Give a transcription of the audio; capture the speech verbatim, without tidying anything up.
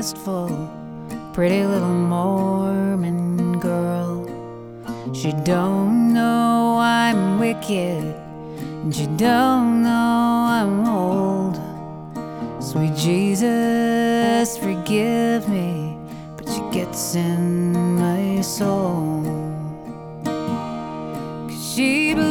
Full, pretty little Mormon girl. She don't know I'm wicked, and she don't know I'm old. Sweet Jesus, forgive me, but she gets in my soul. 'Cause she believes